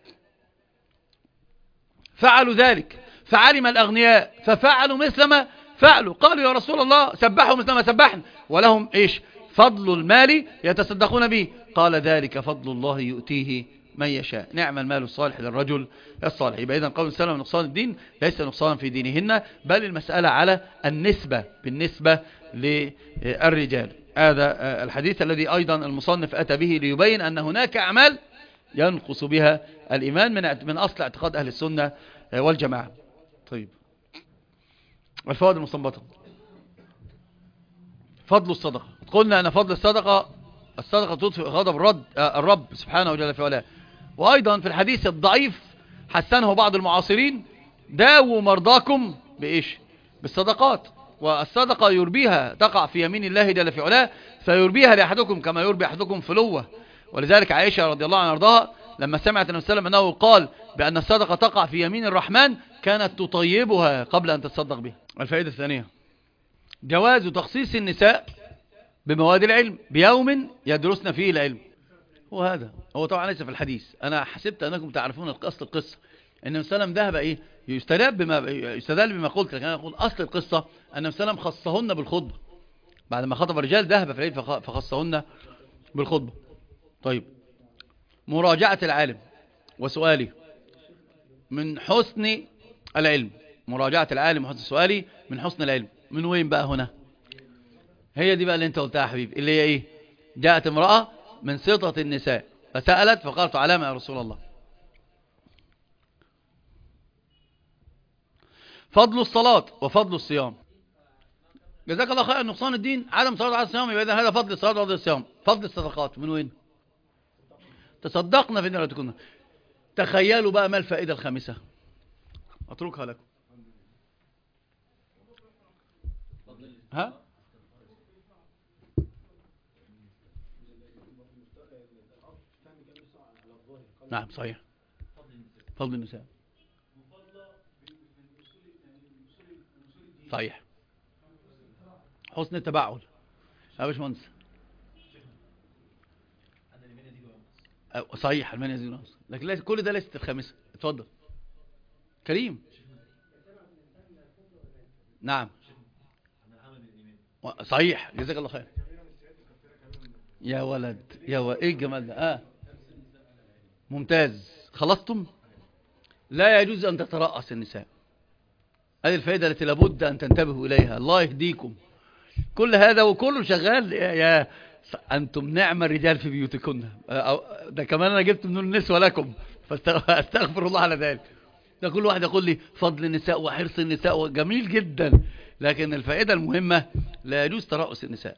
Speaker 1: فعلوا ذلك، فعلم الأغنياء ففعلوا مثل ما فعلوا، قالوا يا رسول الله سبحوا مثل ما سبحنا، ولهم إيش فضل المال يتصدقون به، قال ذلك فضل الله يؤتيه من يشاء، نعم المال الصالح للرجل الصالح. يبقى إذن قول السلام نقصان الدين ليس نقصان في دينهن، بل المسألة على النسبة بالنسبة للرجال. هذا الحديث الذي أيضا المصنف أتى به ليبين أن هناك أعمال ينقص بها الإيمان من من أصل اعتقاد أهل السنة والجماعة. طيب، الفوائد المستنبطة. فضل الصدقة. قلنا أن فضل الصدقة الصدقة تطفئ غضب الرب الرب سبحانه وجل في علاه. وأيضا في الحديث الضعيف حسنه بعض المعاصرين: داووا مرضاكم بإيش؟ بالصدقات. والصدقة يربيها تقع في يمين الله جل في علاه، فيربيها لأحدكم كما يربي أحدكم فلوة. ولذلك عائشة رضي الله عنها وارضاها لما سمعت النبي صلى الله عليه وسلم أنه قال بأن الصدقة تقع في يمين الرحمن كانت تطيبها قبل أن تتصدق بها. الفائدة الثانية: جواز تخصيص النساء بمواد العلم بيوم يدرسن فيه العلم. وهذا هو طبعا ليس في الحديث. أنا حسبت أنكم تعرفون أصل القصة، أن النبي صلى الله عليه وسلم ذهب إيه يستدل بما يستدل بما قلت، لكن أنا أقول أصل القصة أن النبي صلى الله عليه وسلم خصهن بالخطبة بعد ما خطب الرجال، ذهب في العيد فخصهن بالخطبة. طيب، مراجعة العالم وسؤالي من حسن العلم. مراجعة العالم وحسن سؤالي من حسن العلم. من وين بقى هنا؟ هي دي بقى اللي انت قلتها يا حبيبي، اللي هي ايه؟ جاءت امرأة من سطة النساء فسألت فقالت: علامة يا رسول الله. فضل الصلاة وفضل الصيام. جزاك الله خير. نقصان الدين عدم صلاة على الصيام، يبقى هذا فضل الصلاة وفضل الصيام. فضل الصدقات من وين؟ تصدقنا في نيرتكن. تخيلوا بقى ما الفائدة الخامسة، أتركها لكم. ها؟ نعم صحيح، فضل النساء صحيح. حسن التبعل يا باشمهندس صحيح، المانيا زي ناقص، لكن كل ده ليست الخامسة. اتفضل كريم. نعم صحيح، جزاك الله خير. يا ولد يا ولد، ايه الجمال ده. اه ممتاز، خلصتم. لا يجوز ان تترأس النساء. هذه الفائدة التي لابد ان تنتبهوا اليها. الله يهديكم. كل هذا وكله شغال يا, يا انتم نعم الرجال في بيوتكن. ده كمان انا جبت من النسوة لكم، فاستغفر الله على ذلك. ده كل واحد يقول لي فضل النساء وحرص النساء، جميل جدا، لكن الفائدة المهمة لا يجوز ترأس النساء.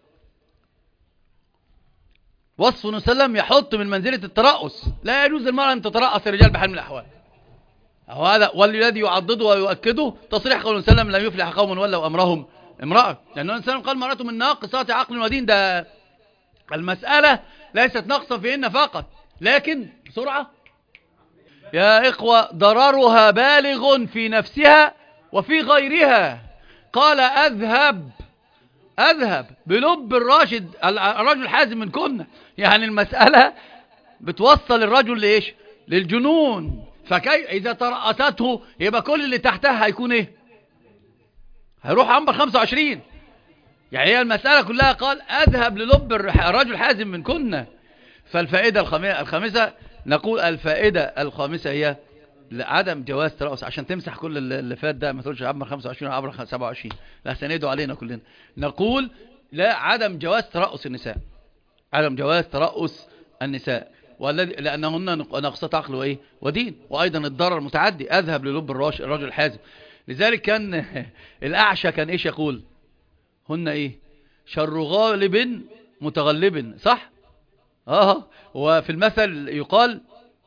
Speaker 1: وصف النبي صلى الله عليه وسلم يحط من منزلة الترأس. لا يجوز المرأة أن تترأس الرجال بحال من الأحوال. وهذا والذي يعضده ويؤكده تصريح قول النبي صلى الله عليه وسلم: لا يفلح قوم ولوا أمرهم امرأة. لأن النبي صلى الله عليه وسلم قال: مرأة من ناقصات عقل ودين. ده المسألة ليست نقصا فيهن فقط، لكن بسرعة يا إخوة ضررها بالغ في نفسها وفي غيرها. قال: أذهب أذهب بلب الراشد الرجل الحازم من كنا. يعني المسألة بتوصل الرجل لإيش؟ للجنون. فكي إذا ترأسته يبقى كل اللي تحتها هيكون إيه؟ هيروح عنبر خمسة وعشرين. يعني هي المسألة كلها قال: أذهب للب الرجل الحازم من كنا. فالفائدة الخامسة نقول الفائدة الخامسة هي عدم جواز ترأس. عشان تمسح كل اللي فات ده، ما تقولش عبر خمسة وعشرين أو عبر سبعة وعشرين، لا سندوا علينا كلنا. نقول لا، عدم جواز ترأس النساء. عدم جواز ترأس النساء، والذي لأنهن ناقصات عقل وإيه ودين، وأيضا الضرر متعدي. أذهب للب الرجل الحازم. لذلك كان الأعشى كان إيش يقول؟ هن إيه؟ شر غالب متغلب. صح؟ آه. وفي المثل يقال: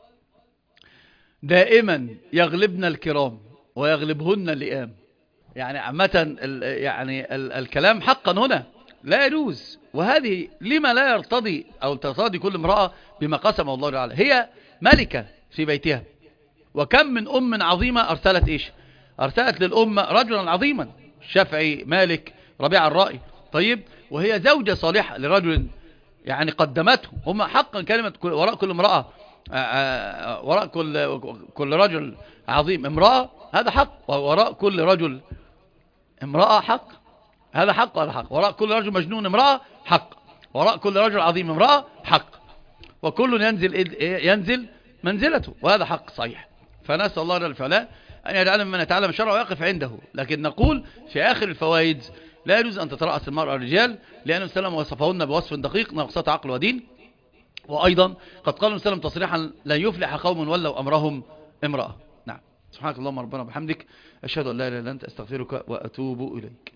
Speaker 1: دائما يغلبن الكرام ويغلبهن اللئام. يعني عامة يعني ال الكلام حقا هنا لا يجوز. وهذه لما لا يرتضي أو ترتضي كل امرأة بما قسم الله تعالى. هي ملكة في بيتها، وكم من أم عظيمة أرسلت إيش؟ أرسلت للأمة رجلا عظيما، شافعي، مالك، ربيع الرأي. طيب، وهي زوجة صالحة لرجل يعني قدمته. هم حقا كلمة وراء كل امرأة، وراء كل كل رجل عظيم امرأة، هذا حق. وراء كل رجل امرأة حق، هذا حق وهذا حق. وراء كل رجل مجنون امرأة حق، وراء كل رجل عظيم امرأة حق. وكل ينزل ينزل منزلته، وهذا حق صحيح. فنسأل الله جل وعلا أن يجعلنا ممن يتعلم الشرع ويقف عنده. لكن نقول في آخر الفوائد: لا يجوز أن تترأس المرأة الرجال، لأن النبي صلى الله عليه وسلم وصفهن بوصف دقيق: ناقصات عقل ودين. وأيضا قد قال النبي صلى الله عليه وسلم تصريحا: لن يفلح قوم ولوا أمرهم امرأة. نعم. سبحانك اللهم ربنا وبحمدك، أشهد أن لا إله إلا أنت، أستغفرك وأتوب إليك.